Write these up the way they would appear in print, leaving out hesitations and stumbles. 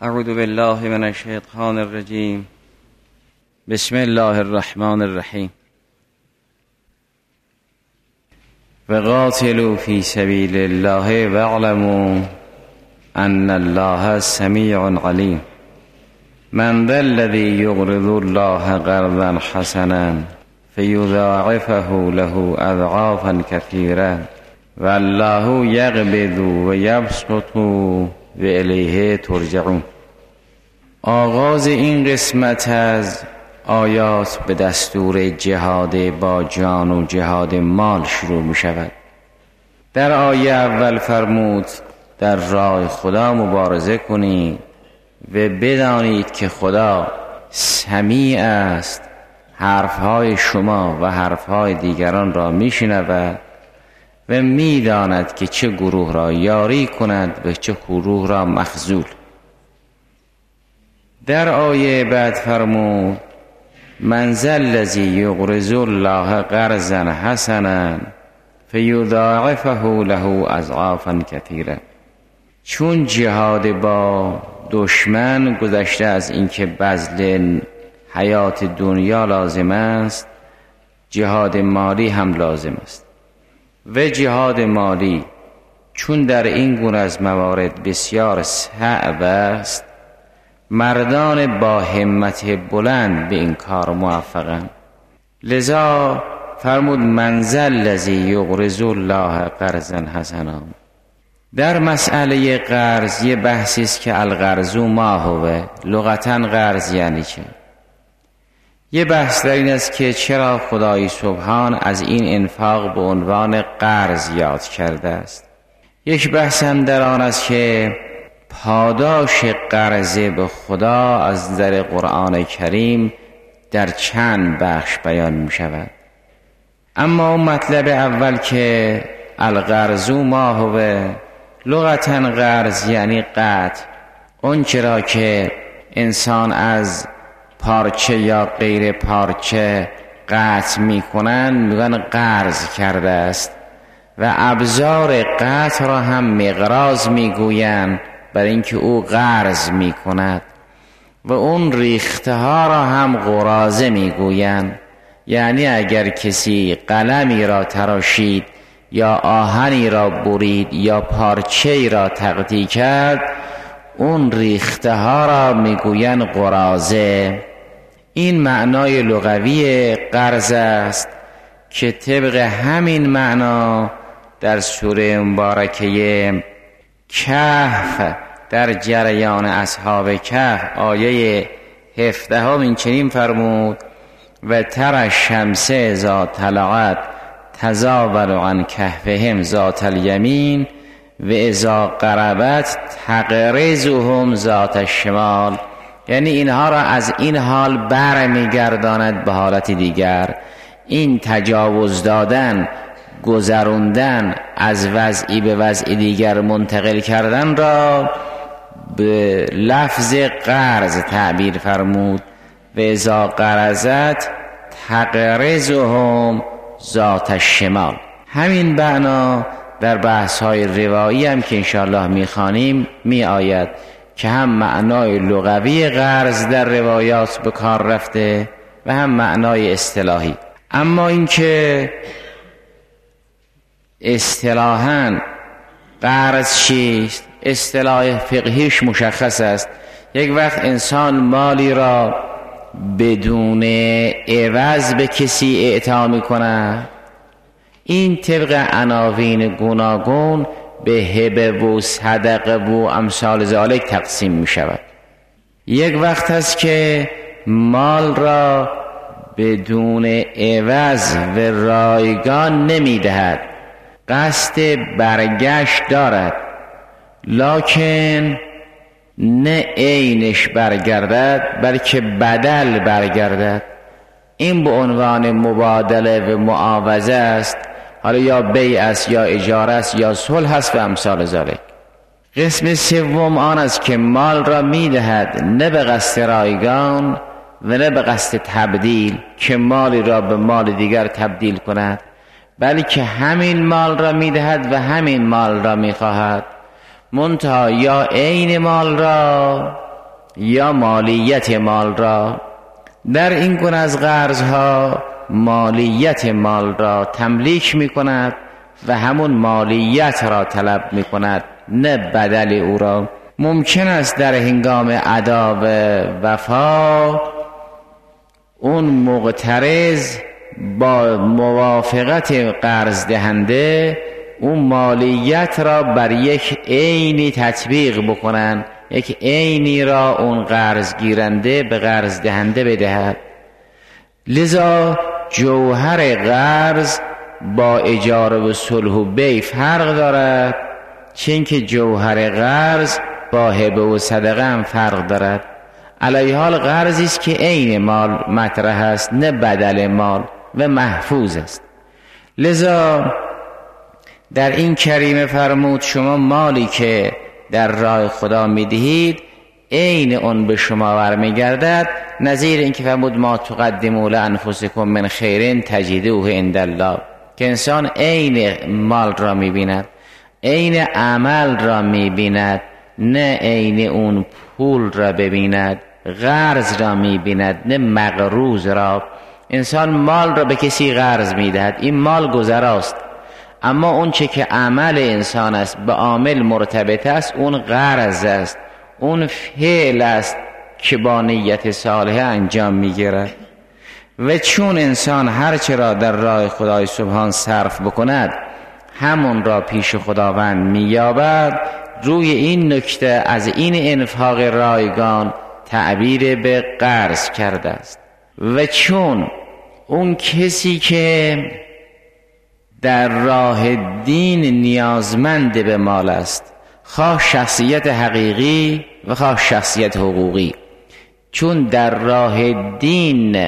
اعوذ بالله من الشیطان الرجیم. بسم الله الرحمن الرحیم. وقاتلوا فی سبیل الله واعلموا ان الله سمیع علیم. من ذا الذی یقرض الله قرضا حسنا فیضاعفه له اضعافا کثیرة والله یقبض و یبسط و الیه ترجعون. آغاز این قسمت از آیات به دستور جهاد با جان و جهاد مال شروع می شود. در آیه اول فرمود در راه خدا مبارزه کنید و بدانید که خدا سمیع است، حرفهای شما و حرفهای دیگران را می شنود و می داند که چه گروه را یاری کند و چه گروه را مخذول. در آیه بعد فرمود من ذا الذی یقرض الله قرضا حسنا فیضاعفه له اضعافا کثیرة. چون جهاد با دشمن گذشته از اینکه بذل حیات دنیا لازم است، جهاد مالی هم لازم است و جهاد مالی چون در این گونه از موارد بسیار صعب است، مردان با همت بلند به این کار موفقند. لذا فرمود من ذا الذی یقرض الله قرضا حسنا. در مسئله قرض یه بحثی است که القرض ما هو، لغتاً قرض یعنی چه؟ یه بحث در این است که چرا خدای سبحان از این انفاق به عنوان قرض یاد کرده است. یک بحث هم در آن است که پاداش قرض به خدا از در قرآن کریم در چند بخش بیان می شود. اما مطلب اول که القرض ما هو، لغتاً قرض یعنی قطع، اون چرا که انسان از پارچه یا غیر پارچه قطع می کنند میگن قرض کرده است و ابزار قطع را هم مقراض می گویند برای اینکه او قرض می کند و اون ریخته ها را هم قراضه می گویند. یعنی اگر کسی قلمی را تراشید یا آهنی را برید یا پارچه‌ای را تقطیع کرد، اون ریخته ها را می گویند قراضه. این معنای لغوی قرض است که طبق همین معنا در سوره مبارکه کهف در جریان اصحاب کهف آیه 17 این چنین فرمود و ترى الشمس اذا طلعت تزاور عن کهفهم ذات الیمین و اذا غربت تقرضهم ذات الشمال. یعنی اینها را از این حال برمیگرداند به حالت دیگر. این تجاوز دادن، گذروندن، از وضعی به وضع دیگر منتقل کردن را به لفظ قرض تعبیر فرمود و اذا قرضت تقرضهم ذات الشمال. همین معنا در بحث‌های روایی هم که انشاءالله می‌خوانیم می آید که هم معنای لغوی قرض در روایات به کار رفته و هم معنای اصطلاحی. اما اینکه اصطلاحاً قرض چیست، اصطلاح فقهیش مشخص است. یک وقت انسان مالی را بدون عوض به کسی اعطا می‌کند، این طبق عناوین گوناگون به هبه و صدقه و امثال ذالک تقسیم می شود. یک وقت هست که مال را بدون عوض و رایگان نمی دهد، قصد برگشت دارد لکن نه عینش برگردد بلکه بدل برگردد. این به عنوان مبادله و معاوضه است، حالا یا بیع است یا اجاره است یا صلح است و امثال ذالک. قسم سوم آن است که مال را میدهد نه به قصد رایگان و نه به قصد تبدیل که مالی را به مال دیگر تبدیل کند، بلکه همین مال را میدهد و همین مال را میخواهد، منتها یا عین مال را یا مالیت مال را. در این گونه از قرضها مالیت مال را تملیک می کند و همون مالیت را طلب می کند، نه بدل او را. ممکن است در هنگام ادا و وفا اون مقترض با موافقت قرض دهنده اون مالیت را بر یک عینی تطبیق بکنن، یک عینی را اون قرض گیرنده به قرض دهنده بدهد. لذا جوهر قرض با اجاره و صلح و بیع فرق دارد، چون که جوهر قرض با هبه و صدقه هم فرق دارد. علیه حال قرضی است که عین مال مطرح است، نه بدل مال، و محفوظ است. لذا در این کریمه فرمود شما مالی که در راه خدا میدهید عین اون به شما برمیگردد، نظیر این که فرمود ما تقدموا لانفسکم من خیر تجدوه عند الله، که انسان عین مال را میبیند، عین عمل را میبیند، نه عین اون پول را ببیند، قرض را میبیند نه مقروض را. انسان مال را به کسی قرض میدهد، این مال گذراست، اما اون چه که عمل انسان است به عامل مرتبط است اون قرض است، اون فعل است که با نیت صالحه انجام میگیرد. و چون انسان هر چه را در راه خدای سبحان صرف بکند همون را پیش خداوند مییابد. روی این نکته از این انفاق رایگان تعبیر به قرض کرده است. و چون اون کسی که در راه دین نیازمند به مال است، خواه شخصیت حقیقی و خواه شخصیت حقوقی، چون در راه دین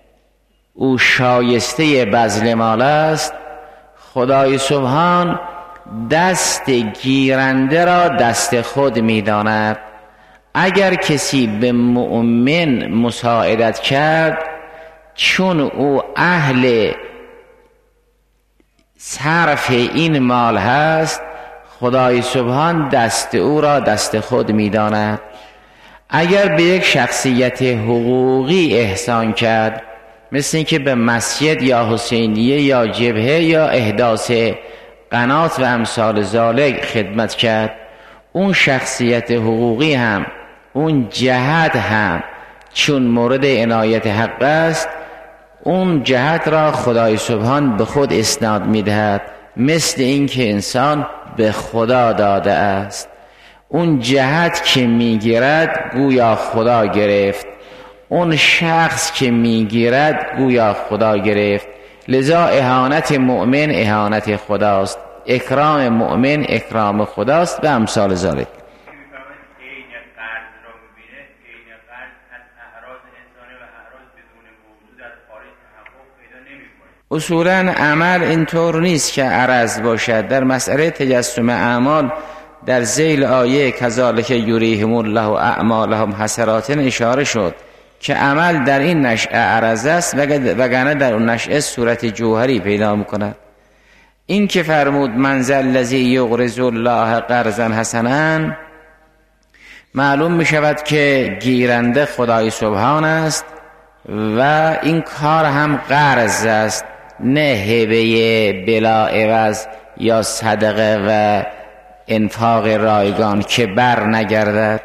او شایسته بذل مال است، خدای سبحان دست گیرنده را دست خود می‌داند. اگر کسی به مؤمن مساعدت کرد، چون او اهل صرف این مال هست، خدای سبحان دست او را دست خود می‌داند. اگر به یک شخصیت حقوقی احسان کرد، مثل اینکه به مسجد یا حسینیه یا جبهه یا احداث قنات و امثال ذالک خدمت کرد، اون شخصیت حقوقی هم اون جهت هم چون مورد عنایت حق است، اون جهت را خدای سبحان به خود اسناد می‌دهد، مثل اینکه انسان به خدا داده است. اون جهت که میگیرد گویا خدا گرفت، اون شخص که میگیرد گویا خدا گرفت. لذا اهانت مؤمن اهانت خداست، اکرام مؤمن اکرام خداست و امثال ذالک. اصولا عمل اینطور نیست که عرض باشد. در مسئله تجسم اعمال در ذیل آیه کذالک یریهم الله اعمالهم حسرات اشاره شد که عمل در این نشأه عرض است وگرنه در اون نشأه صورت جوهری پیدا میکند. این که فرمود من ذا الذی یقرض الله قرضا حسنا، معلوم می شود که گیرنده خدای سبحان است و این کار هم قرض است، نه هبه بلا عوض یا صدقه و انفاق رایگان که بر نگردد.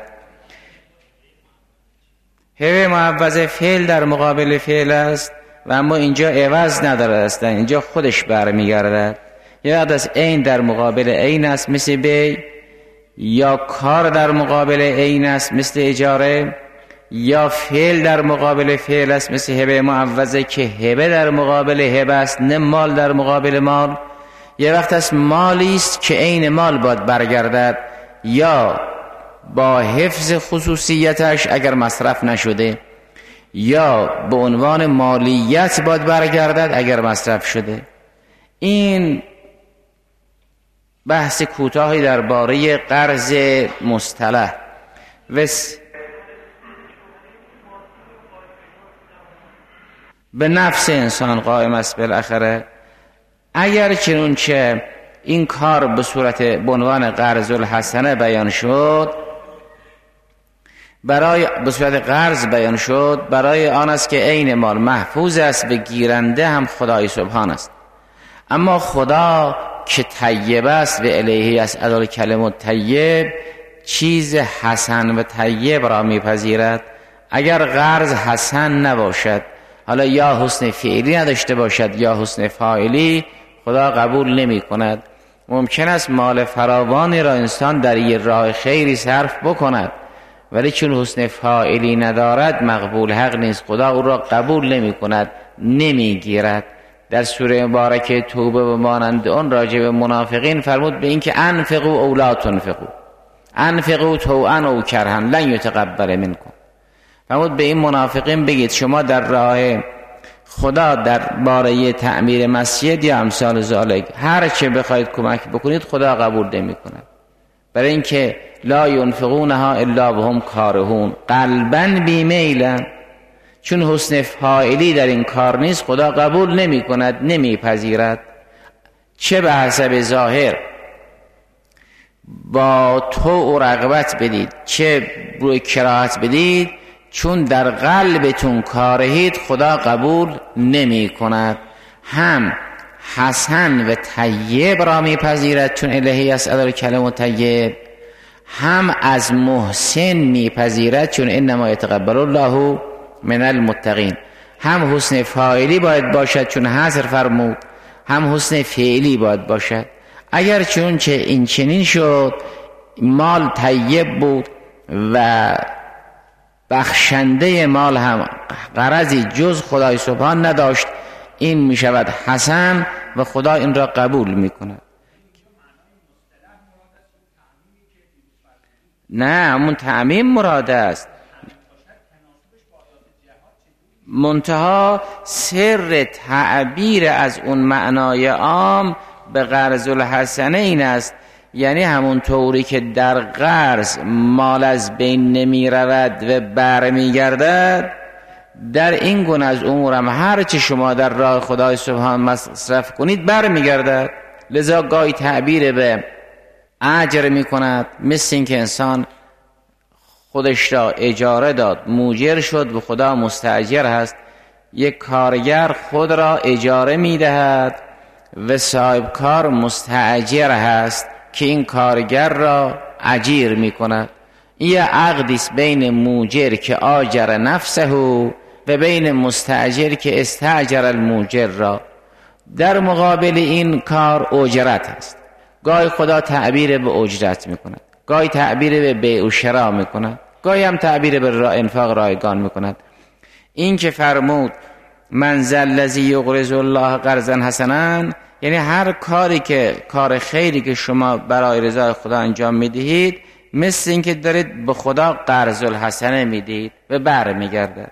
هبه معوض فعل در مقابل فعل است و اما اینجا عوض نداره است، اینجا خودش بر میگردد. یا از عین در مقابل عین است مثل بیع، یا کار در مقابل عین است مثل اجاره، یا فعل در مقابل فعل است مثل هبه معوضه که هبه در مقابل هبه است، نه مال در مقابل مال. یه وقت است مالی است که عین مال باید برگردد، یا با حفظ خصوصیتش اگر مصرف نشده، یا به عنوان مالیت باید برگردد اگر مصرف شده. این بحث کوتاهی درباره قرض مصطلح به نفس انسان قائم است. بالاخره اگر چنانچه این کار به صورت به عنوان قرض الحسنه بیان شد، برای به صورت قرض بیان شد، برای آن است که عین مال محفوظ است و گیرنده هم خدای سبحان است. اما خدا که طیب است و الیه یصعد الکلم الطیب، چیز حسن و طیب را میپذیرد. اگر قرض حسن نباشد، حالا یا حسن فعلی نداشته باشد یا حسن فاعلی، خدا قبول نمی کند. ممکن است مال فراوانی را انسان در یه راه خیری صرف بکند، ولی چون حسن فاعلی ندارد مقبول حق نیست، خدا او را قبول نمی کند، نمی گیرد. در سوره مبارکه توبه و مانند آن راجع به منافقین فرمود به این که انفقوا او لا تنفقوا، انفقوا طوعا او کرها لن یتقبل منکم. فرمود به این منافقین بگید شما در راه خدا در باره تعمیر مسجد یا امثال ذالک هر چه بخواید کمک بکنید خدا قبول نمی کند. برای اینکه لا ينفقونها الا وهم کارهون، قلبا بیمیلا، چون حسن فاعلی در این کار نیست خدا قبول نمی کند، نمی پذیرد. چه به حسب ظاهر با طوع و رغبت بدید، چه روی کراهت بدید، چون در قلبتون کارهید خدا قبول نمی کند. هم حسن و طیب را می پذیرد چون الیه یصعد الکلم الطیب، هم از محسن می پذیرد چون انما یتقبل الله من المتقین. هم حسن فاعلی باید باشد چون حصر فرمود، هم حسن فعلی باید باشد. اگر چون چه این چنین شد، مال طیب بود و بخشنده مال هم غرضی جز خدای سبحان نداشت، این می شود حسن و خدا این را قبول می کند. نه، همون تعمیم مراد است. منتها سر تعبیر از اون معنای عام به قرض الحسنه این است، یعنی همون طوری که در قرض مال از بین نمی رود و بر می گردد، در این گونه از امور هم هر چی شما در راه خدای سبحان مصرف کنید بر می گردد. لذا گاهی تعبیر به اجر می کند، مثل این که انسان خودش را اجاره داد، موجر شد و خدا مستاجر هست. یک کارگر خود را اجاره می دهد و صاحب کار مستاجر هست که این کارگر را اجیر می کند. این عقدی است بین موجر که آجر نفسه و بین مستاجر که استاجر الموجر را. در مقابل این کار اجرت است. گاهی خدا تعبیر به اجرت می کند، گاهی تعبیر به بیع و شرا می کند، گاهی هم تعبیر به انفاق رایگان می کند. این که فرمود من ذا الذی یقرض الله قرضا حسنا، یعنی هر کاری که کار خیری که شما برای رضای خدا انجام میدهید مثل این که دارید به خدا قرض الحسنه میدهید و بر میگرده.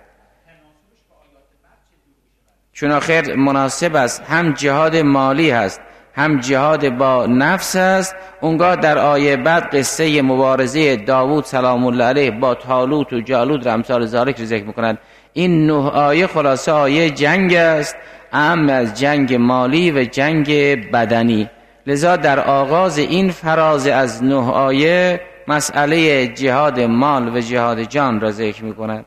چون آخر مناسب است، هم جهاد مالی هست هم جهاد با نفس است. اونگاه در آیه بعد قصه مبارزه داوود سلام الله علیه با طالوت و جالوت را امثال ذالک را ذکر میکنند. این 9 آیه خلاصه آیه جنگ است، اهم از جنگ مالی و جنگ بدنی. لذا در آغاز این فراز از 9 آیه مسئله جهاد مال و جهاد جان را ذکر میکند.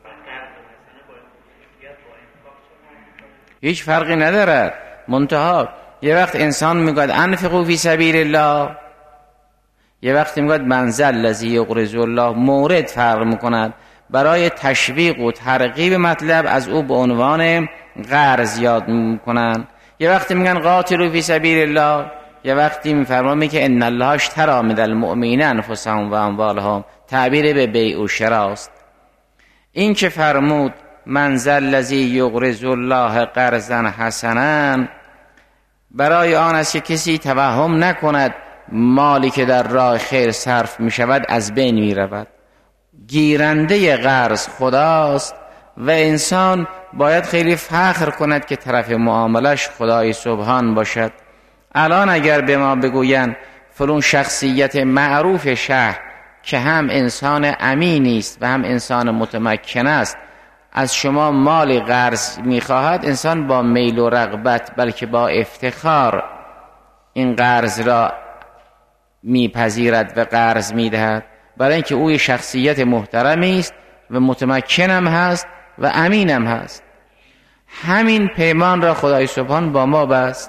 هیچ فرقی ندارد. منتها یه وقت انسان میگوید انفقوا فی سبیل الله، یه وقت میگوید من ذا الذی یقرض الله. مورد فرق میکند. برای تشویق و ترغیب مطلب از او به عنوان قرض یاد میکنن. یه وقتی میگن قاتلوا فی سبیل الله، یه وقتی میفرمایند که ان الله اشتری من المؤمنین انفسهم و اموالهم، تعبیر به بیع و شراست. این که فرمود من ذا الذی یقرض الله قرضا حسنا، برای آن است که کسی توهم نکند مالی که در راه خیر صرف می شود از بین می رود. گیرنده قرض خداست و انسان باید خیلی فخر کند که طرف معاملش خدای سبحان باشد. الان اگر به ما بگوین فلان شخصیت معروف شهر که هم انسان امینی است و هم انسان متمکن است از شما مال قرض میخواهد، انسان با میل و رغبت بلکه با افتخار این قرض را میپذیرد و قرض میدهد، برای اینکه او شخصیت محترمی است و متمکنم هست و امینم هست. همین پیمان را خدای سبحان با ما بست.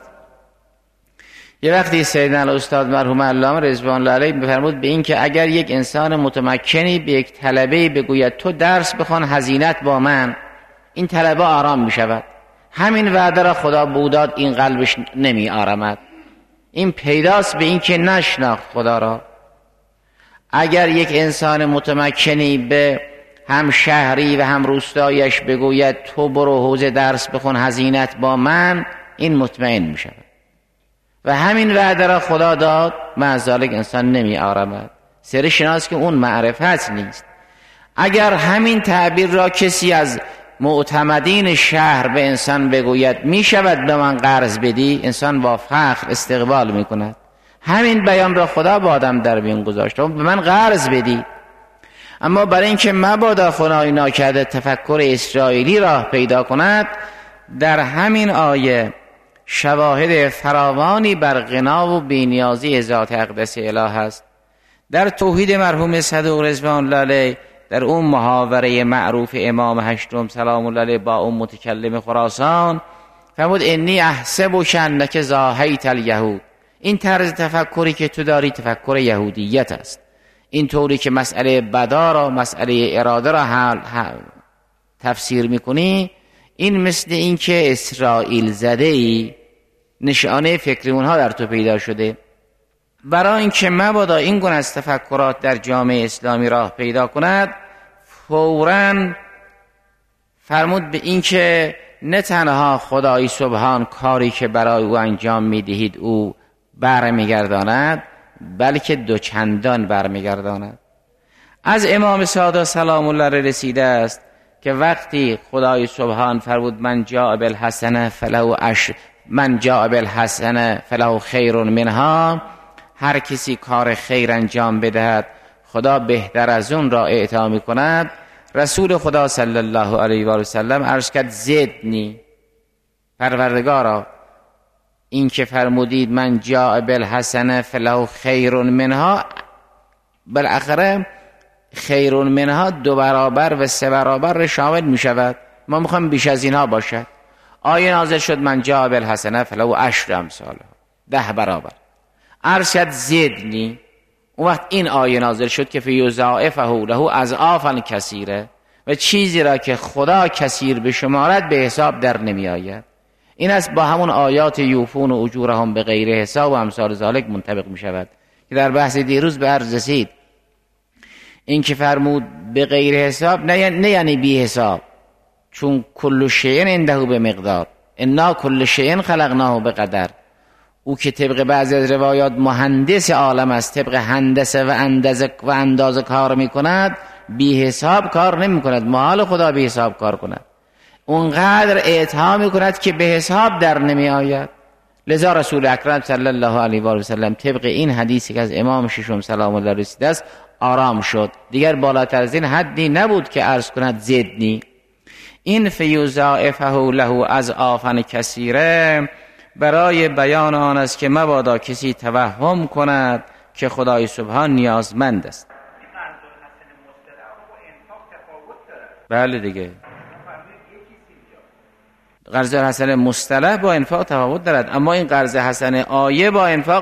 یه وقتی سیدنا الاستاد مرحوم علامه رضوان الله علیه بفرمود به این که اگر یک انسان متمکنی به یک طلبه بگوید تو درس بخوان هزینت با من، این طلبه آرام می شود. همین وعده را خدا بوداد این قلبش نمی آرامد. این پیداست به این که نشناخت خدا را. اگر یک انسان متمکنی به هم شهری و هم روستایش بگوید تو برو حوزه درس بخون هزینت با من، این مطمئن می شود. و همین وعده را خدا داد، معذالک انسان نمی آرامد. سر شناس که اون معرفت نیست. اگر همین تعبیر را کسی از معتمدین شهر به انسان بگوید می شود به من قرض بدی، انسان با فخر استقبال می کند. همین بیان را خدا با آدم در میان گذاشت، به من قرض بدی. اما برای اینکه مبادا خدای ناکرده تفکر اسرائیلی راه پیدا کند، در همین آیه شواهد فراوانی بر غنا و بی‌نیازی ذات اقدس اله است. در توحید مرحوم صدوق رضوان الله علیه، در اون محاوره معروف امام هشتم سلام الله علیه با اون متکلم خراسان فرمود انی احسب کانک ضاحیت الیهود. این طرز تفکری که تو داری تفکر یهودیت است. این طوری که مسئله بدا را، مسئله اراده را تفسیر میکنی، این مثل این که اسرائیل زده ای نشانه فکر اونها در تو پیدا شده. برای اینکه مبادا این گونه از تفکرات در جامعه اسلامی راه پیدا کند، فوراً فرمود به این که نه تنها خدای سبحان کاری که برای او انجام میدهید او برمیگرداند، بلکه دوچندان برمیگرداند. از امام صادق سلام الله علیه رسیده است که وقتی خدای سبحان فرمود من جاء بالحسنه فله خیر منها، هر کسی کار خیر انجام بدهد خدا بهتر از اون را اعطا می کند. رسول خدا صلی الله علیه و سلم عرض کرد زدنی، پروردگارا این که فرمودید من جاء بالحسنه فله خیر منها، بالاخره خیر منها 2 برابر و 3 برابر شامل می شود. ما میخوایم بیش از اینها باشد. آیه نازل شد من جاء بالحسنه فله 10 امثالها، 10 برابر. عرض کرد زدنی. اون وقت این آیه نازل شد که فیضاعفه له اضعافا کثیره، و چیزی را که خدا کثیر بشمارد به حساب در نمی آید. این است با همون آیات یوفون و اجورهم به غیر حساب و امثال ذالک منطبق می شود که در بحث دیروز به عرض رسید. این که فرمود به غیر حساب نه یعنی بی حساب، چون کل شیء عنده به مقدار، انا کل شیء خلقناه به قدر. او که طبق بعضی از روایات مهندس عالم است، طبق هندسه و اندازه کار می کند، بی حساب کار نمی کند. محال خدا بی حساب کار کند. اونقدر اعطا می کند که به حساب در نمی آید. لذا رسول اکرم صلی الله علیه و سلم طبق این حدیثی که از امام ششم سلام الله رسیده است آرام شد. دیگر بالاتر از این حدی نبود که عرض کند زدنی. این فیضاعفه له اضعافا کثیره برای بیان آن است که مبادا کسی توهم کند که خدای سبحان نیازمند است. بله دیگه، قرض حسن مصطلح با انفاق تفاوت دارد، اما این قرض حسن آیه با انفاق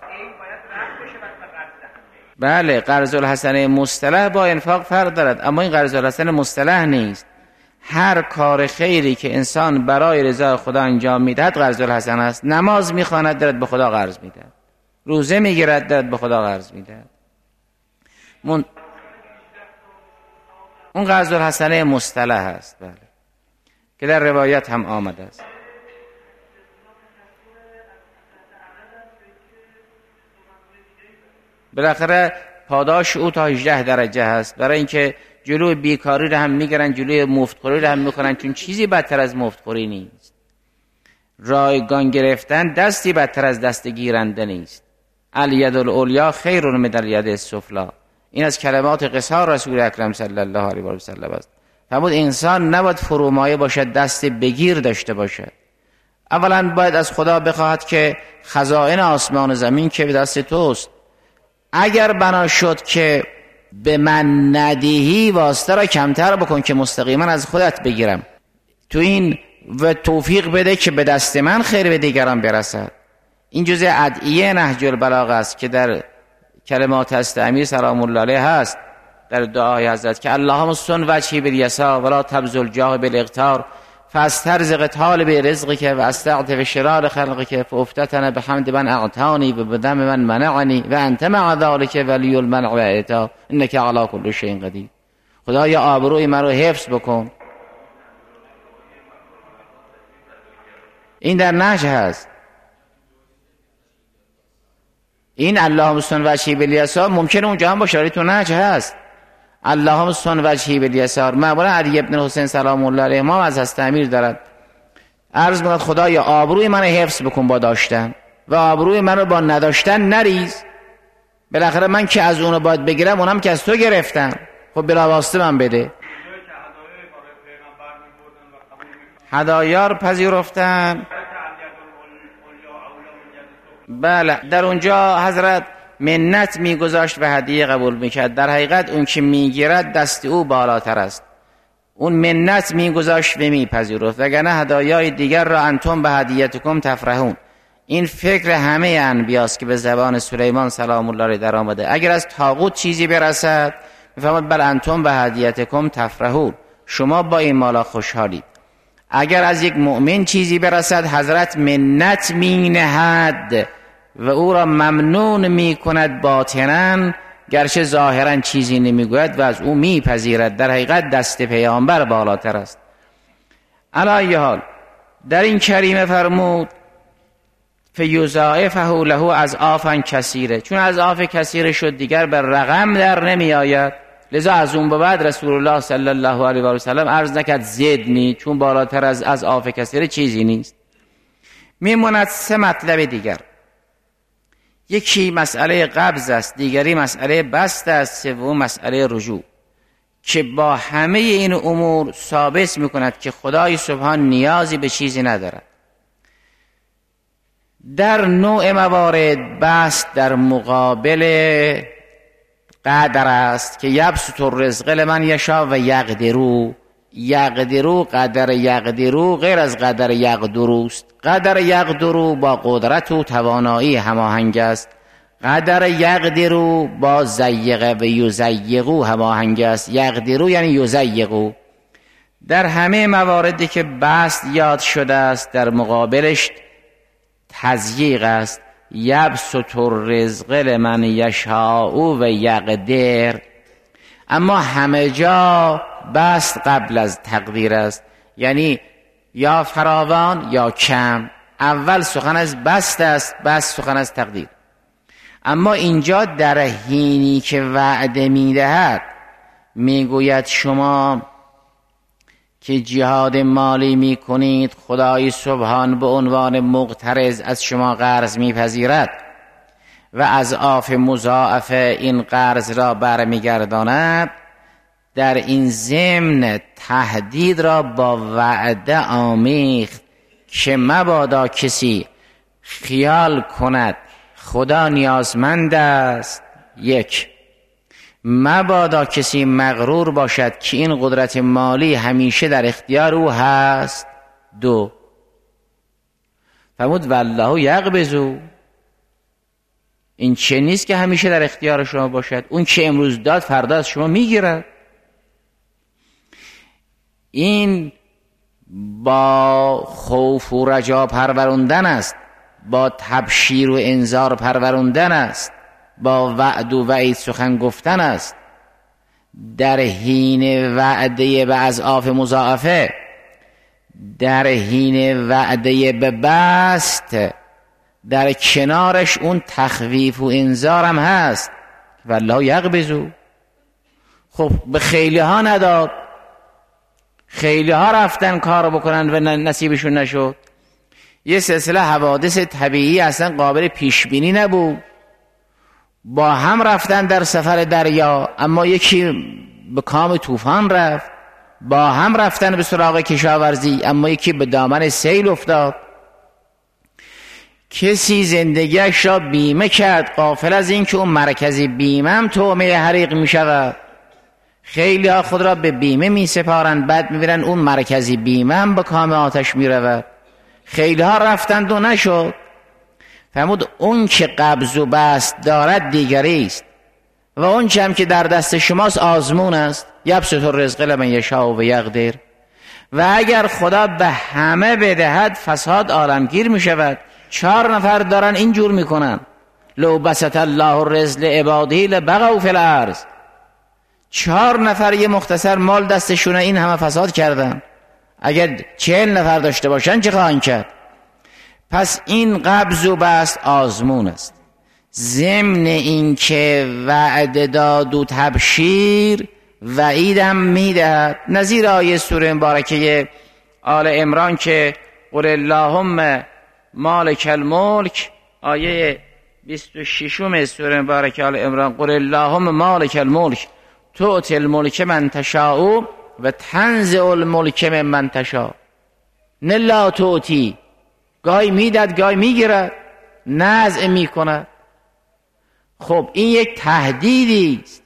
بله، قرض الحسن مصطلح با انفاق فرق دارد، اما این قرض الحسن مصطلح نیست. هر کار خیری که انسان برای رضا خدا انجام میدهد قرض الحسن است. نماز میخواند دارد به خدا قرض میدهد، روزه میگیرد دارد به خدا قرض میدهد. اون قرض الحسن مصطلح است، بله، که در روایت هم آمده است. بالاخره پاداش او تا 18 درجه هست، برای اینکه جلوی بیکاری رو هم میگیرن، جلوی مفتخوری رو هم میکنن، چون چیزی بدتر از مفتخوری نیست. رایگان گرفتن دستی بدتر از دست گیرنده نیست. الید العلیا خیر من الید السفلی. این از کلمات قصار رسول اکرم صلی الله علیه و سلم است. فرمود انسان نباید فرومایه باشد، دست بگیر داشته باشد. اولا باید از خدا بخواهد که خزائن آسمان و زمین که به دست توست. اگر بنا شد که به من ندهی واسطه را کمتر بکن که مستقیما از خودت بگیرم. تو این و توفیق بده که به دست من خیر به دیگران برسد. این جزء ادعیه نهج البلاغه است که در کلمات هست امیر سلام الله علیه هست در دعای حضرت که اللهم سن وجهی بالیسار ولا تبذل جاه بالاقتار فاسترزق طالب رزقک و استعطف شرار خلقک فافتتن بحمد من اعطانی و بدم من منعنی و انت مع ذلک ولی المنع و اعطا انک علی کل شیء قدیر. خدایا آبروی من رو حفظ بکن. این در نهج هست. این اللهم سن وجهی بالیسار ممکنه اونجا هم باشه ولی تو نهج هست. اللهم سن وجهی بالیسار. معمولا علی ابن حسین سلام الله علیه ما از حضرت امیر دارد عرض می‌کند خدایا آبروی من حفظ بکن با داشتن و آبروی من رو با نداشتن نریز. بالاخره من که از اونو باید بگیرم اونم که از تو گرفتم، خب بلا واسطه من بده. هدایا رو پذیرفتن. بله در اونجا حضرت منت میگذاشت و هدیه قبول میکرد. در حقیقت اون که میگیرد دست او بالاتر است. اون منت میگذاشت و میپذیرفت. وگرنه هدایای دیگر را انتم به هدیتکم تفرحون. این فکر همه انبیاست که به زبان سلیمان سلام الله علیه در آمده. اگر از طاغوت چیزی برسد میفهمد بل انتم به هدیتکم تفرحون، شما با این مالا خوشحالید. اگر از یک مؤمن چیزی برسد حضرت منت مینهد و او را ممنون میکند باطناً، گرچه ظاهراً چیزی نمیگوید و از او میپذیرد. در حقیقت دست پیامبر بالاتر است. علی ای حال در این کریمه فرمود فیضاعفه له اضعافا کثیره. چون اضعاف کثیره شد دیگر به رقم در نمی آید، لذا از اون به بعد رسول الله صلی الله علیه و سلم عرض نکرد زدنی، چون بالاتر از اضعاف کثیره چیزی نیست. میموند سه مطلب دیگر. یکی مسئله قبض است، دیگری مسئله بسط است، سوم مسئله رجوع، که با همه این امور ثابت میکند که خدای سبحان نیازی به چیزی ندارد. در نوع موارد بسط در مقابل قدر است که یبسط الرزق لمن یشاء و یقدرو. یقدرو قدر یقدرو غیر از قدر یقدرو است. قدر یقدرو با قدرت و توانایی هماهنگ است. قدر یقدرو با زیقه و یزیقو هماهنگ است. یقدرو یعنی یزیقو. در همه مواردی که بسط یاد شده است در مقابلش تضییق است. یبسط الرزق لمن یشاء و یقدر. اما همه جا بسط قبل از تقدیر است، یعنی یا فراوان یا کم. اول سخن از بسط است، بسط سخن از تقدیر. اما اینجا در حینی که وعده میدهد میگوید شما که جهاد مالی میکنید خدای سبحان به عنوان مقترض از شما قرض میپذیرد و اضعاف مضاعف این قرض را برمیگرداند. در این ضمن تهدید را با وعده آمیخت که مبادا کسی خیال کند خدا نیازمند است. یک، مبادا کسی مغرور باشد که این قدرت مالی همیشه در اختیار او هست. دو، فرمود والله یقبض. این چه نیست که همیشه در اختیار شما باشد، اون که امروز داد فردا از شما میگیرد. این با خوف و رجا پروروندن است، با تبشیر و انذار پروروندن است، با وعد و وعید سخن گفتن است. در حین وعده به اضعاف مضاعفه، در حین وعده به بسط، در کنارش اون تخویف و انذار هم هست. والله یقبض. خب به خیلی ها نداد، خیلی ها رفتن کار بکنن و نصیبشون نشد. یه سلسله حوادث طبیعی اصلا قابل پیش بینی نبود. با هم رفتن در سفر دریا، اما یکی به کام طوفان رفت. با هم رفتن به سراغ کشاورزی، اما یکی به دامن سیل افتاد. کسی زندگیش را بیمه کرد غافل از این که اون مرکزی بیمه هم تومه حریق می شود. خیلی ها خود را به بیمه می سپارند، بعد می بینن اون مرکزی بیمه هم به کام آتش می رود. خیلی ها رفتند و نشد. فرمود اون که قبض و بسط دارد دیگری است و اون چه هم که در دست شماست آزمون است. یبسط الرزق لمن یشاء و یقدر. و اگر خدا به همه بدهد فساد عالمگیر می شود. 4 نفر دارن اینجور میکنن. لو بسط الله الرزق لعباده لبغوا فی الارض. 4 نفر یه مختصر مال دستشونه، این همه فساد کردن. اگر 40 نفر داشته باشن چه خواهند کرد؟ پس این قبض و بسط آزمون است. ضمن این که وعده داد و تبشیر وعیدم میدهد. نظیر آیه سوره مبارکه آل عمران که قل اللهم مالک الملک، آیه 26 سوره مبارکه آل عمران، قل اللهم مالک الملک تؤتی الملک من تشاء و تنزع الملک ممن تشاء. نه لا تؤتی، گاهی میداد گاهی میگیرد، نزع میکند. خب این یک تهدیدی است.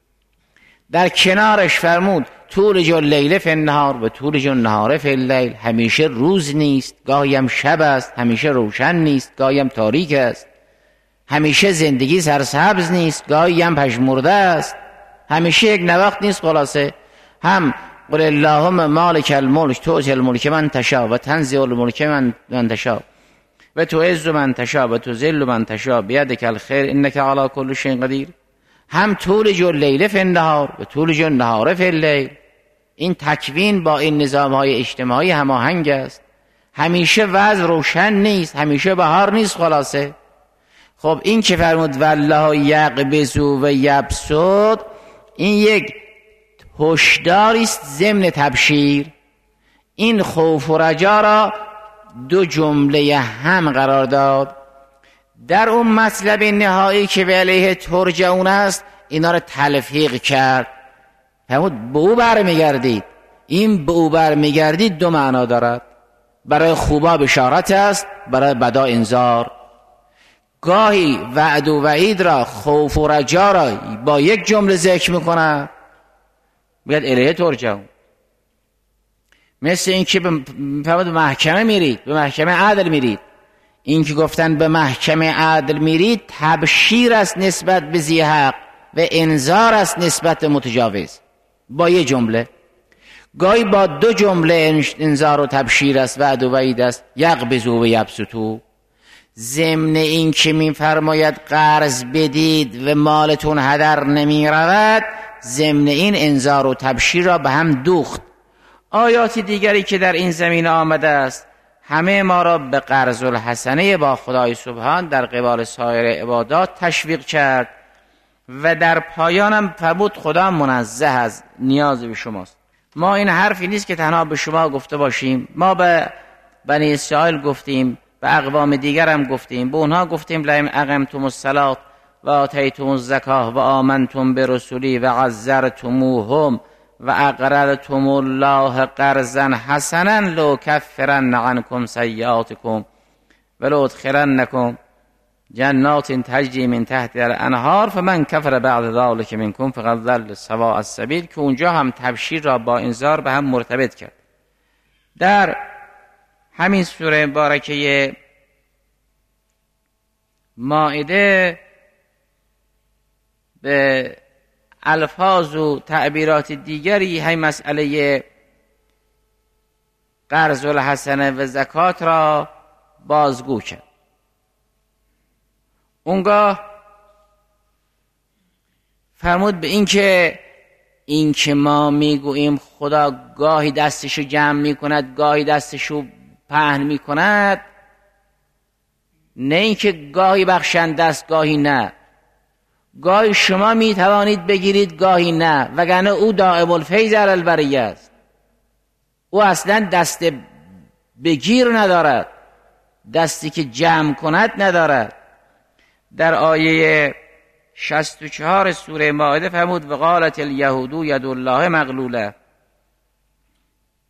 در کنارش فرمود تولج اللیل فی النهار و تولج النهار فی اللیل. همیشه روز نیست، گاهی هم شب است. همیشه روشن نیست، گاهی هم تاریک است. همیشه زندگی سرسبز نیست، گاهی هم پژمرده است. همیشه یک نواخت نیست. خلاصه هم قل اللهم مالک الملک تؤتی الملک من تشاء و تنزع الملک من تشاء و تعز من تشاء و تذل من تشاء بیدک الخیر انک علی کل شیء قدیر. هم تولج اللیل فی النهار و تولج النهار فی اللیل. این تکوین با این نظام‌های اجتماعی هماهنگ است. همیشه وضع روشن نیست، همیشه بهار نیست. خلاصه خب این که فرمود والله یقبض و یبسط، این یک هشداری است ضمن تبشیر. این خوف و رجا را 2 جمله هم قرار داد. در اون مطلب نهایی که به علیه ترجعون است اینا را تلفیق کرد. فرمود به او برمیگردید. این به او برمیگردید 2 معنا دارد. برای خوبا بشارت است، برای بدا انذار. گاهی وعد و وعید را، خوف و رجا را با یک جمله ذکر میکنه، باید الیه ترجعون. مثل این که به محکمه میرید، به محکمه عدل میرید. این که گفتن به محکمه عدل میرید تبشیر است نسبت به ذی حق و انذار است نسبت به متجاوز، با یک جمله. گاهی با 2 جمله انذار و تبشیر است، وعد و وعید است. یقبض و یبسط. ضمن این که میفرماید قرض بدید و مالتون هدر نمی رود، ضمن این انذار و تبشیر را به هم دوخت. آیات دیگری که در این زمینه آمده است همه ما را به قرض الحسنه با خدای سبحان در قبال سایر عبادات تشویق کرد و در پایانم فرمود خدا منزه از نیاز به شماست. ما این حرفی نیست که تنها به شما گفته باشیم. ما به بنی اسرائیل گفتیم، به اقوام دیگر هم گفتیم. به اونها گفتیم لئن اقمتم الصلاة و آتیتم الزکاة و آمنتم برسولی و عزرتموهم و اقرضتم الله قرضا حسنا لأکفرن عنکم سیئاتکم و لأدخلنکم جنات تجری من تحت الانهار فمن کفر بعد ذلک منکم فقد ضل سواء السبیل، که اونجا هم تبشیر را با انذار به هم مرتبط کرد. در همین سوره مبارکه مائده به الفاظ و تعبیرات دیگری همین مسئله قرض الحسنه و زکات را بازگو کرد. اونگاه فرمود به این که ما میگوییم خدا گاهی دستشو جمع میکند گاهی دستشو پهن میکند، نه اینکه گاهی بخشنده است گاهی نه. گاهی شما میتوانید بگیرید گاهی نه، وگرنه او دائم الفیض علی البریه است. او اصلا دست بگیر ندارد، دستی که جمع کند ندارد. در آیه 64 سوره مائده فرمود وقالت الیهود ید الله مغلوله.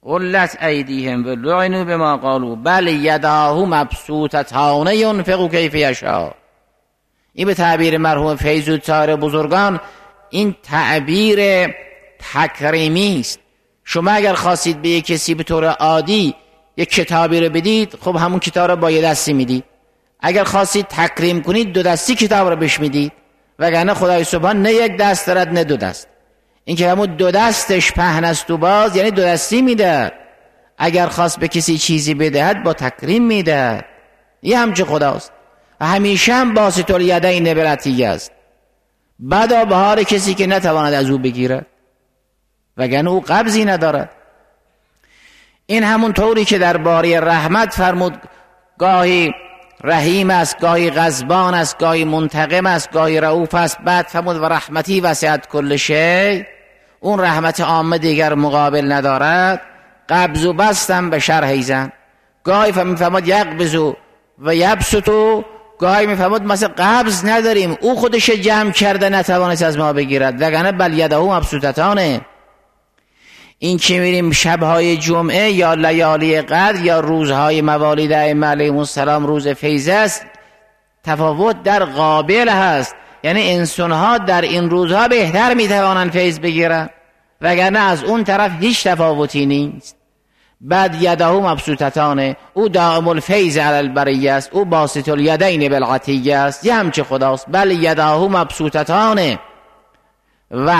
غلت ایدیهم و لعنوا بما قالوا بل یداه مبسوطتان ینفق کیف یشاء. این به تعبیر مرحوم فیض‌الطاهر بزرگان این تعبیر تکریمی است. شما اگر خواستید به یک کسی به طور عادی یک کتابی رو بدید، خب همون کتاب رو با یه دستی میدید. اگر خواستید تکریم کنید 2 دستی کتاب رو بهش میدید، وگرنه خدای سبحان نه یک دست دارد نه 2 دست. این که همون 2 دستش پهن است و باز یعنی 2 دستی میده. اگر خواست به کسی چیزی بدهد با تکریم میده. این همچه خداست و همیشه هم باسط الیدین بالعطیه است. بدا به حال کسی که نتواند از او بگیرد، وگرنه او قبضی ندارد. این همون طوری که در باره رحمت فرمود گاهی رحیم است، گاهی غضبان است، گاهی منتقم است، گاهی رؤوف است. بعد فرمود و رحمتی وسعت کل شیء. اون رحمت عامه دیگر مقابل ندارد. قبض و بستم به شرح ایزن. گاهی فرمود یقبض و یبسط، گاهی میفرمود مثلا قبض نداریم، او خودش جمع کرده نتوانست از ما بگیرد، وگرنه بل یده مبسوطتانه. این که میریم شبهای جمعه یا لیالی قدر یا روزهای موالید ائمه علیهم السلام روز فیض است، تفاوت در قابل هست. یعنی انسانها در این روزها بهتر میتوانند فیض بگیرن، وگرنه از اون طرف هیچ تفاوتی نیست. بعد یده مبسوطتانه، او دائم الفیض علی البریه است، او باسط الیدین بالعطیه است. یه همچه خداست. بل یده مبسوطتانه و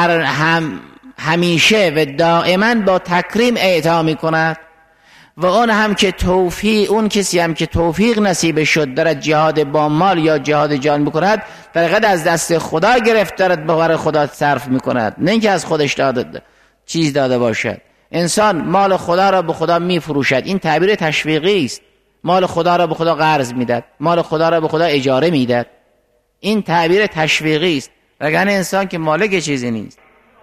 همیشه و دائما با تکریم اعطا می کند. و اون هم که توفیق، اون کسی هم که توفیق نصیب شد دارد جهاد با مال یا جهاد جان بکند، در حقیقت از دست خدا گرفت دارد بغیر خدا صرف می کند، نه اینکه از خودش چیز داده باشد. انسان مال خدا را به خدا می فروشد. این تعبیر تشویقی است. مال خدا را به خدا قرض میداد، مال خدا را به خدا اجاره میداد. این تعبیر تشویقی است، وگرنه انسان که مالک چیزی نیست.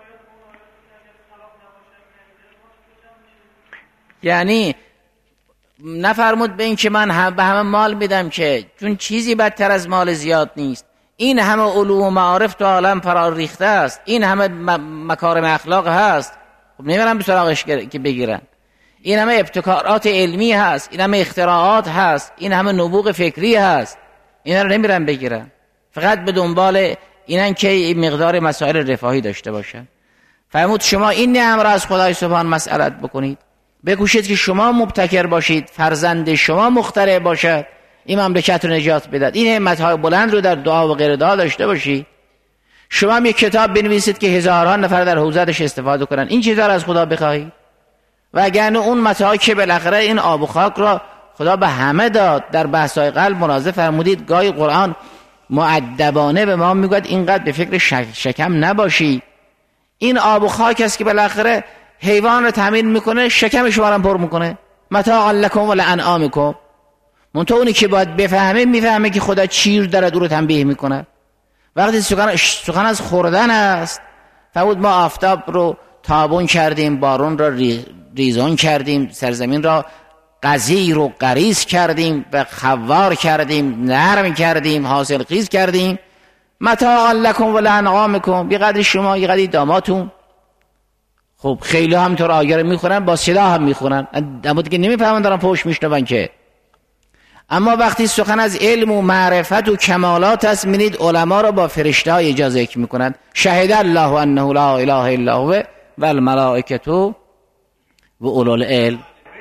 یعنی نفرمود به این که من به همه مال میدم که، چون چیزی بدتر از مال زیاد نیست. این همه علوم و معارف تو عالم فرا ریخته است، این همه مکارم اخلاق هست، خب نمیرن به سراغش که بگیرن. این همه ابتکارات علمی هست، این همه اختراعات هست، این همه نبوغ فکری هست، اینا رو نمیرن بگیرن. فقط به دنبال اینن که مقدار مسائل رفاهی داشته باشن. فرمود شما این نعم را از خدای سبحان مسئلت بکنید، بکوشید که شما مبتکر باشید، فرزند شما مخترع باشد، این مملکت رو نجات بدهد. این همت‌های بلند رو در دعا و غیر دعا داشته باشید. شما هم یک کتاب بنویسید که هزاران نفر در حوزه‌اش استفاده کنن، این چیزا رو از خدا بخواهید. و اگر اون متاعی که بالاخره این آب و خاک را خدا به همه داد. در بحث‌های قلب مناظره فرمودید گاهی قرآن مؤدبانه به ما میگوید اینقدر به فکر شکم نباشی. این آب و خاک است که بالاخره حیوان رو تامین میکنه، شکم شما رو پر میکنه. متاع لکم و لانعامکم. منتها اونی که باید بفهمه میفهمه که خدا چیر داره رو تنبیه میکنه. وقتی سخن از خوردن است، فرمود ما آفتاب رو تابون کردیم، بارون را ریزان کردیم، سرزمین را غزیر و غریز کردیم و خوار کردیم، نرم کردیم، حاصل خیز کردیم. متاع لکم و لانعامکم، یه قدر شما یه قدر داماتون. خب خیلی همینطور آیه رو میخونن، با صدا هم میخونن، اما دیگه نمیفهمن دارن پشت میشنون که. اما وقتی سخن از علم و معرفت و کمالات است، می‌بینید علما رو با فرشته های اجازه ذکر میکنن. شهد الله انه لا اله الا هو و الملائکه و اولو العلم.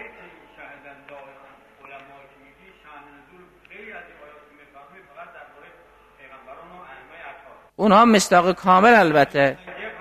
اونها مصداق کامل، البته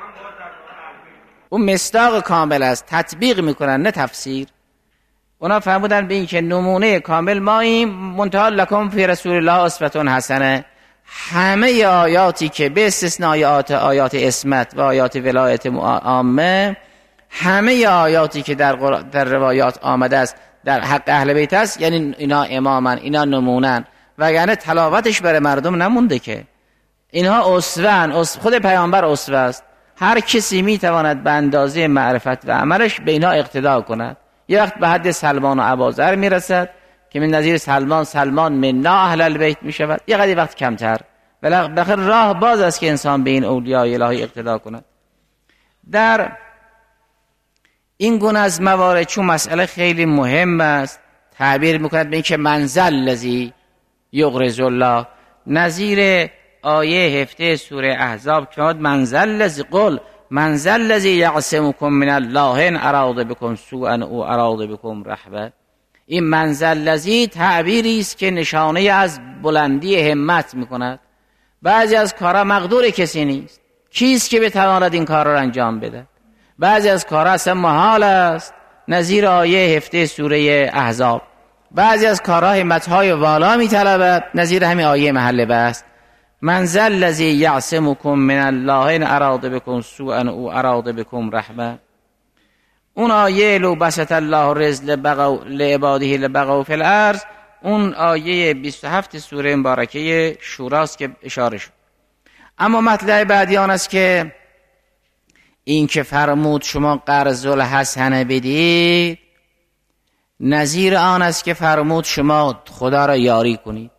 اون مصداق کامل است، تطبیق میکنن نه تفسیر. اونا فرمودن به این که نمونه کامل ماییم، منتها لکم فی رسول الله اسوه حسنه. همه آیاتی که به استثنای آیات اسمت و آیات ولایت عامه، همه آیاتی که در روایات آمده است در حق اهل بیت است، یعنی اینا امامن، اینا نمونن، وگرنه تلاوتش برای مردم نمونده که. اینها اسوه‌ان، خود پیامبر اسوه است. هر کسی میتواند به اندازه معرفت و عملش به اینها اقتدا کند. یه وقت به حد سلمان و ابوذر میرسد که من نظیر سلمان منا اهل البیت میشود، یه قدری وقت کمتر. بالاخره راه باز است که انسان به این اولیاء الهی اقتدا کند. در این گونه از موارد چون مسئله خیلی مهم است تعبیر میکند به این که من ذا الذی یقرض الله، نظیر آیه 17 سوره احزاب که من ذا الذی قل من ذا الذی یعصمکم من الله ان اراد بکم سوءا او اراد بکم رحمة. این من ذا الذی تعبیری است که نشانه از بلندی همت میکند. بعضی از کارا مقدور کسی نیست، کیست که بتواند این کار را انجام بده؟ بعضی از کارا اصلا محال است، نظیر آیه 17 سوره احزاب. بعضی از کارها همتهای والا میطلبد، نظیر همین آیه محل بحث من ذا الذی یعصمکم من الله ان اراد بکم سوءا او اراد بکم رحمة. اون آیه لو بسط الله رزق لعباده لبغوا فی الارض، اون آیه 27 سوره مبارکه شوراست که اشاره شد. اما مطلع بعدی آن است که این که فرمود شما قرض الحسنه بدید، نظیر آن است که فرمود شما خدا را یاری کنید.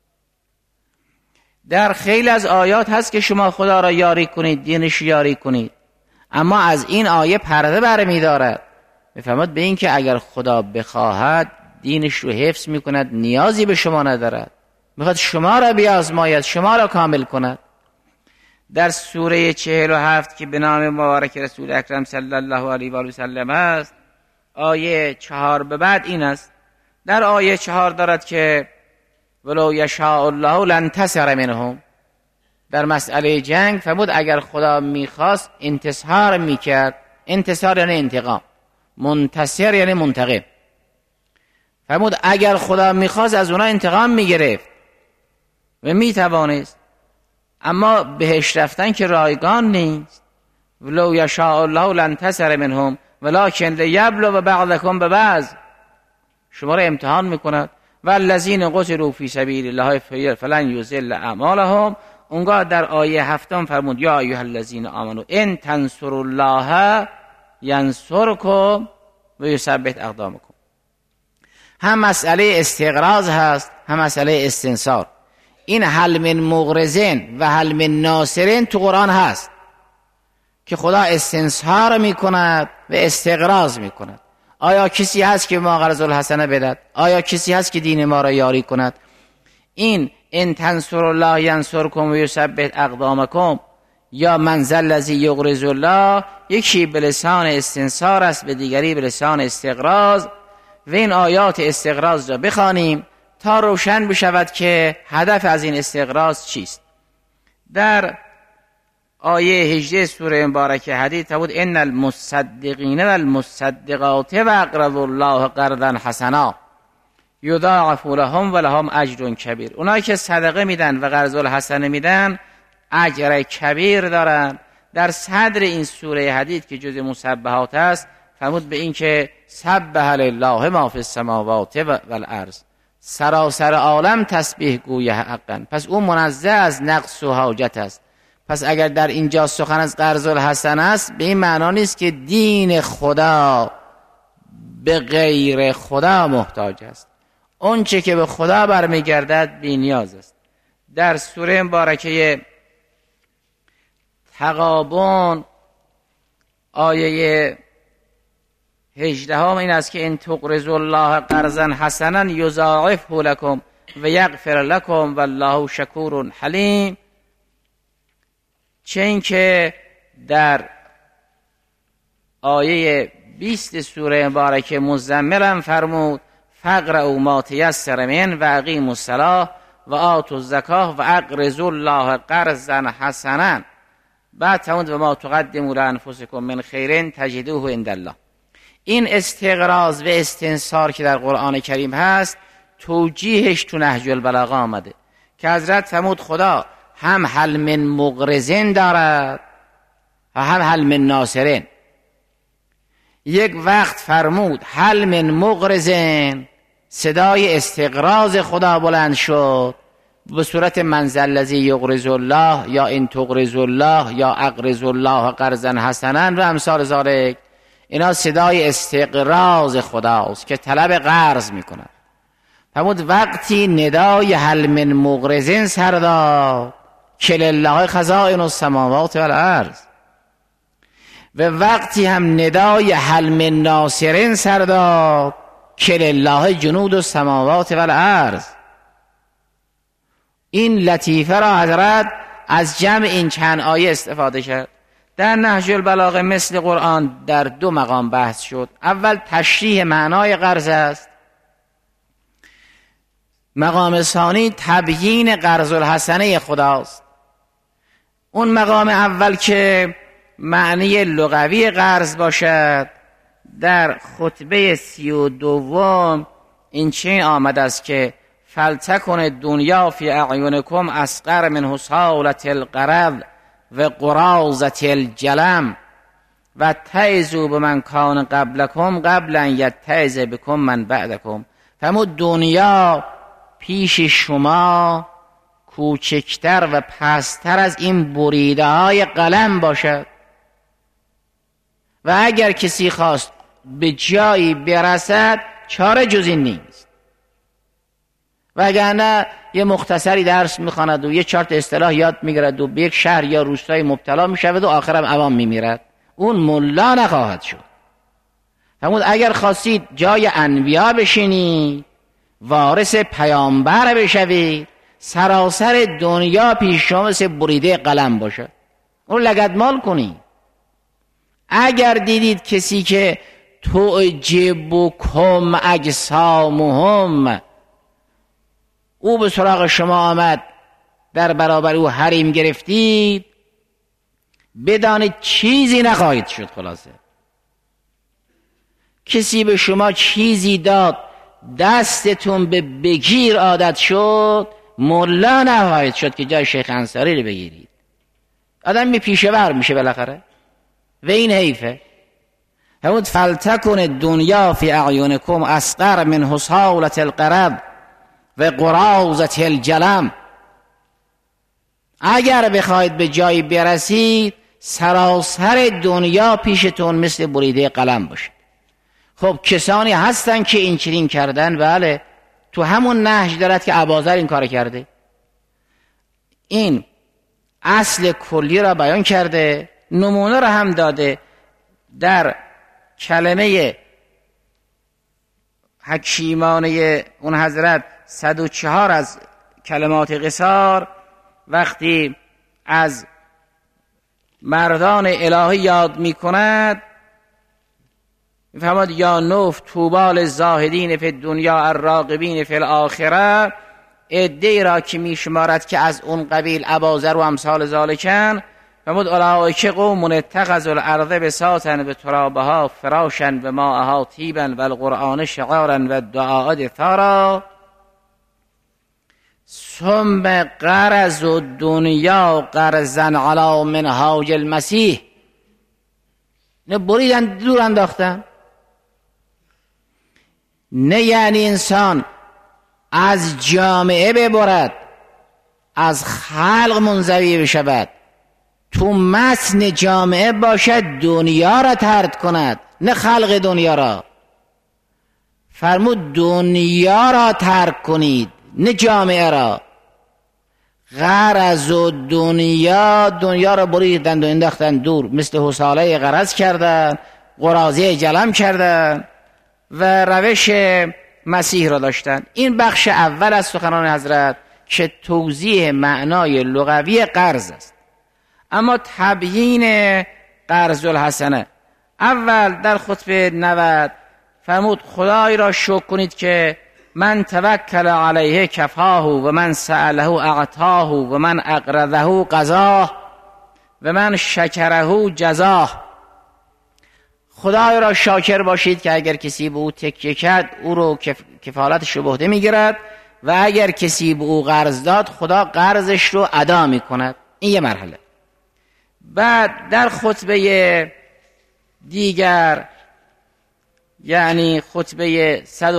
در خیلی از آیات هست که شما خدا را یاری کنید، دینش یاری کنید، اما از این آیه پرده برمی دارد. میفهمد به این که اگر خدا بخواهد دینش رو حفظ میکند، نیازی به شما ندارد، میخواد شما را بیازماید، شما را کامل کند. در سوره 47 که به نام مبارک رسول اکرم صلی الله علیه و سلم است، آیه 4 به بعد این است. در آیه 4 دارد که ولو یشاء الله لانتصر منهم. در مسئله جنگ فرمود اگر خدا میخواست انتصار میکرد. انتصار یعنی انتقام، منتصر یعنی منتقم. فرمود اگر خدا میخواست از اونا انتقام میگرفت و میتوانست، اما بهش رفتن که رایگان نیست. ولو یشاء الله لانتصر منهم ولکن لیبلو بعضکم ببعض، شما را امتحان میکند. والذین قتلوا فی سبیل الله فلن یضل اعمالهم. اونگاه در آیه 7 فرمود یا ایها الذین آمنوا ان تنصروا الله ینصرکم و یثبت اقدامکم. هم مسئله استقراض هست، هم مسئله استنصار. این هل من مغرزین و هل من ناصرین تو قرآن هست که خدا استنصار میکند و استقراض میکند. آیا کسی هست که ما قرض الحسنه بدهد؟ آیا کسی هست که دین ما را یاری کند؟ این ان تنصروا الله ینصرکم و یثبت اقدامکم یا من ذا الذی یقرض الله، یکی به لسان استنصار است و دیگری به لسان استقراض. و این آیات استقراض را بخوانیم تا روشن بشود که هدف از این استقراض چیست. در آیه 18 سوره مبارکه حدیث بود ان المصدقین و المصدقات و اقرضوا الله قرضا حسنا یضاعف لهم و لهم اجر کبیر. اونایی که صدقه میدن و قرض الحسنه میدن اجر کبیر دارن. در صدر این سوره حدید که جز مسبحات است فرمود به این که سبح لله ما فی السماوات و الارض، سراسر عالم تسبیح گوی حقا، پس او منزه از نقص و حاجت است. پس اگر در اینجا سخن از قرض الحسنه است، به این معنا نیست که دین خدا به غیر خدا محتاج است. اون چه که به خدا برمیگردد بی نیاز است. در سوره مبارکه تغابن آیه 18 این است که ان تقرضوا الله قرضا حسنا یضاعفه لكم و یغفر لكم والله شکور حلیم. چه این که در آیه 20 سوره مبارکه مزمل فرمود فقرؤوا ما تیسر من و اقیموا الصلاة و آتوا الزکاة و اقرضوا الله قرضا حسنا. بعد فرمود و ما تقدموا لانفسکم من خیر تجدوه عند الله. این استقراض و استنصار که در قرآن کریم هست توجیهش تو نهج البلاغه آمده که حضرت فرمود خدا هم هل من مغرزین دارد و هم هل من ناصرین. یک وقت فرمود هل من مغرزین، صدای استقراض خدا بلند شد به صورت من ذا الذی یقرض الله یا ان تقرض الله یا اقرض الله قرضا حسنا و امثال ذالک. اینا صدای استقراض خداست که طلب قرض میکند. فرمود وقتی ندای هل من مغرزین سر داد که لله خزائن السماوات والارض، و وقتی هم ندای هل من ناصرین سر داد که لله جنود السماوات والارض. این لطیفه را حضرت از جمع این چند آیه استفاده کرد. در نهج البلاغه مثل قرآن در 2 مقام بحث شد. اول تشریح معنای قرض است، مقام ثانی تبیین قرض الحسنه خداست. اون مقام اول که معنی لغوی قرض باشد، در خطبه 32 این چنین آمده است که فلتکن دنیا فی اعینکم اصغر من حصالة القرض و قراضة الجلم و تعظوا بمن کان قبلکم قبل ان یتعظ بکم من بعدکم. فرمود دنیا پیش شما کوچکتر و پستر از این بریده های قلم باشد و اگر کسی خواست به جایی برسد چاره جز این نیست. وگرنه یه مختصری درس میخواند و یه 4 اصطلاح یاد میگیرد و به یک شهر یا روستای مبتلا میشود و آخرم عوام میمیرد، اون ملا نخواهد شد. فرمود اگر خواستید جای انبیا بشینید، وارث پیامبر بشوید، سراسر دنیا پیش شما مثل بریده قلم باشد، اون لگدمال کنید. اگر دیدید کسی که تعجبکم اجسامهم، او به سراغ شما آمد، در برابر او حریم گرفتید، بدانید چیزی نخواهید شد. خلاصه کسی به شما چیزی داد، دستتون به بگیر عادت شد، ملا نخواهید شد که جای شیخ انصاری رو بگیرید. آدم می پیشه‌ور میشه بالاخره و این حیفه. همون فلتکن دنیا فی اعینکم اصغر من حصالة القرض و قراضة الجلم. اگر بخواید به جایی برسید سراسر دنیا پیشتون مثل بریده قلم باشه. خب کسانی هستن که این چنین کردن، بله، تو همون نهج دارد که اباذر این کار کرده. این اصل کلی را بیان کرده، نمونه را هم داده. در کلمه حکیمانه اون حضرت 104 از کلمات قصار وقتی از مردان الهی یاد می کند میفهمد یا نوف طوبال زاهدین فی الدنیا الراغبین فی الاخره، عده‌ای را که می شمارد که از اون قبیل اباذر و امثال ذالکن. فرمود اولئک قوم اتخذوا الارض بساطا بترابها فراشا بماءها طیبا والقرآن شعارا والدعاء دثارا ثم قرض الدنیا قرضا علی منهاج المسیح. نه بریدن دور انداختن. نه یعنی انسان از جامعه ببرد، از خلق منزوی بشود، تو متن جامعه باشد، دنیا را ترد کند، نه خلق دنیا را. فرمود دنیا را ترک کنید، نه جامعه را. غرض و دنیا را بریدند و انداختن دور، مثل حصاله غرض کردن، قراضه جلم کردن و روش مسیح را داشتن. این بخش اول از سخنان حضرت که توضیح معنای لغوی قرض است. اما تبیین قرض الحسنه، اول در خطبه 90 فرمود خدای را شکر کنید که من توکل علیه کفاه و من سأله اعطاه و من اقرضه قضاه و من شکره جزاه. خدای را شاکر باشید که اگر کسی به او تکیه کرد او رو کفالتش رو به عهده میگیرد و اگر کسی به او قرض داد خدا قرضش رو ادا میکند. این یه مرحله. بعد در خطبه دیگر یعنی خطبه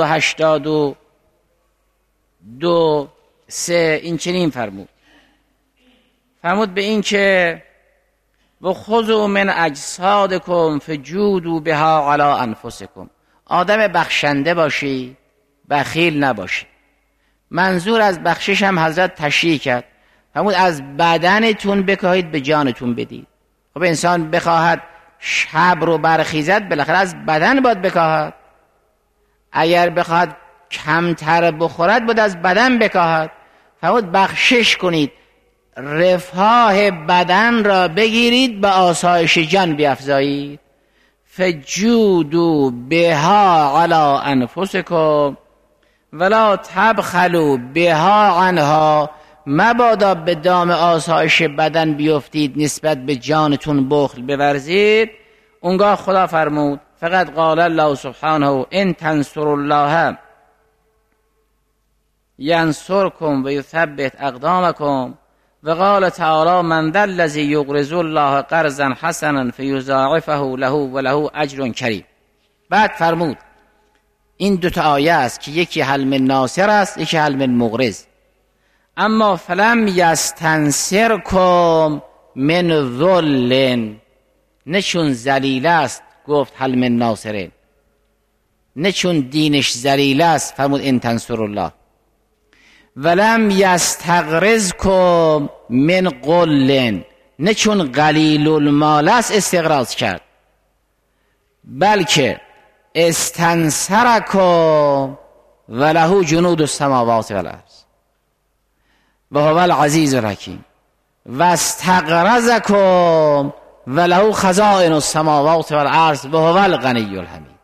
182 3 این چنین فرمود به این که و خذوا من اجسادکم فجودوا بها علی انفسکم. آدم بخشنده باشی، بخیل نباشی. منظور از بخشش هم حضرت تشریح کرد، فرمود از بدنتون بکاهید به جانتون بدید. خب انسان بخواهد شب رو برخیزد بالاخره از بدن باید بکاهد، اگر بخواد کمتر بخورد باید از بدن بکاهد. فرمود بخشش کنید، رفاه بدن را بگیرید به آسایش جان بیفزایید. فجودوا بها علی انفسکم ولا تبخلوا بها عنها، مبادا به دام آسایش بدن بیفتید نسبت به جانتون بخل بورزید. اونگاه خدا فرمود فقط قال الله سبحانه ان تنصروا الله ینصرکم و یثبت اقدامکم و قال تعالی من ذا الذی یقرض الله قرضا حسنا فیضاعفه له و له اجر کریم. بعد فرمود این دوتا آیه است که یکی حل من ناصر است، یکی حل من مقرض. اما فلم یستنصرکم من ذل، نه چون ذلیل است گفت حل من ناصره، نه چون دینش ذلیل است فرمود ان تنصروا الله. ولم یستغرضکم من قل، نه چون قلیل المال است استغراض کرد، بلکه استنصرکم و له جنود السماوات و الارض و هو العزیز الحکیم و استقرضکم و له خزائن السماوات و الارض و هو الغنی الحمید.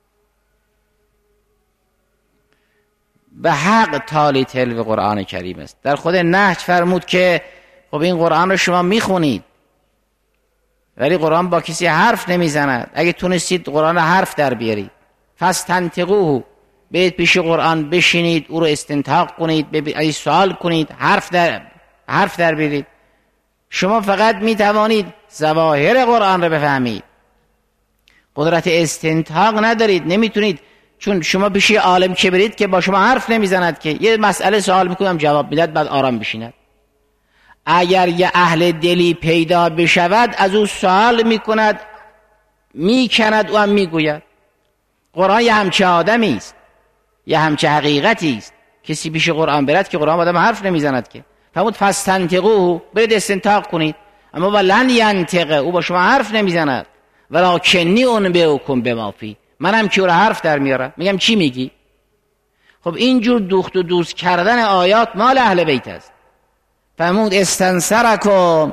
به حق تالی تلو قرآن کریم است. در خود نهج فرمود که خب این قرآن رو شما میخونید ولی قرآن با کسی حرف نمیزند، اگه تونستید قرآن حرف در بیارید فاستنطقوه، بیاید پیش قرآن بشینید او رو استنطاق کنید، اگه سوال کنید حرف در بیارید. شما فقط میتوانید ظواهر قرآن رو بفهمید، قدرت استنطاق ندارید، نمیتونید. چون شما پیش عالم که برید که با شما حرف نمیزند، که یه مسئله سوال میکنم جواب میداد بعد آرام بشیند. اگر یه اهل دلی پیدا بشود از او سوال میکند، میکند و هم میگوید. قرآن یه همچه آدمی است، یه همچه حقیقتی است. کسی پیش قرآن برد که قرآن آدم حرف نمیزند که. فرمود فاستنطقوه، برید استنطاق کنید. اما ولن ینطق، او با شما حرف نمیزند. ولکنی انبئکم بما فی، منم که او را حرف در میارم میگم چی میگی. خب اینجور دوخت و دوست کردن آیات مال اهل بیت است. فرمود استنصرکم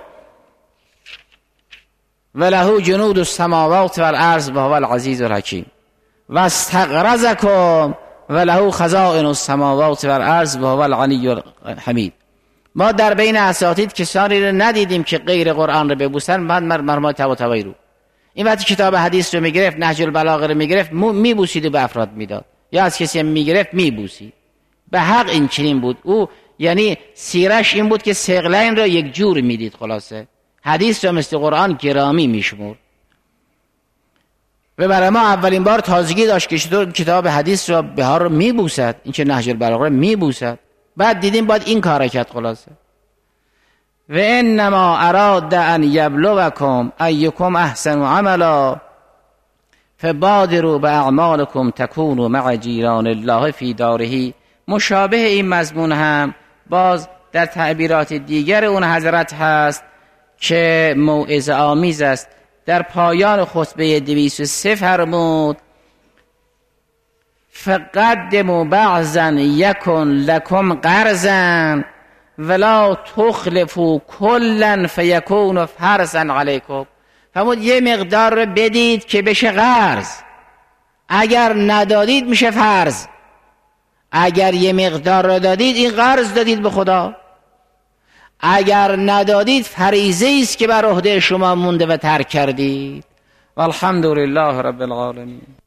و له جنود السماوات و الارض و هو العزیز الحکیم و استغرضکم و له خزائن السماوات و الارض و هو الغنی الحمید. ما در بین اساتید کسانی رو ندیدیم که غیر قرآن رو ببوسن بعد مرمای طباطبایی رو. این وقتی کتاب حدیث رو میگرفت، نهج البلاغه رو میگرفت میبوسید و به افراد میداد، یا از کسی میگرفت میبوسید. به حق این چنین بود. او یعنی سیرش این بود که ثقلین رو یک جور میدید. خلاصه حدیث رو مثل قرآن گرامی میشمرد و برای ما اولین بار تازگی داشت که چطور کتاب حدیث رو به ها رو میبوسد، این که نهج البلاغه رو میبوسد. بعد دیدیم باید این کار کرد. خلاصه و انما اراد ان یبلوکم ایکم احسن عملا فبادروا باعمالکم تکونوا مع جیران الله فی داره. مشابه این مضمون هم باز در تعبیرات دیگر اون حضرت هست که موعظه آمیز است. در پایان خطبه 203 فرمود فقدموا بعضا یکن لکم قرضا ولا تخلفوا کلا فیکون فرضا علیکم. فرمود یه مقدار رو بدید که بشه قرض، اگر ندادید میشه فرض. اگر یه مقدار رو دادید این قرض دادید به خدا، اگر ندادید فریضه است که بر عهده شما مونده و ترک کردید. والحمد لله رب العالمین.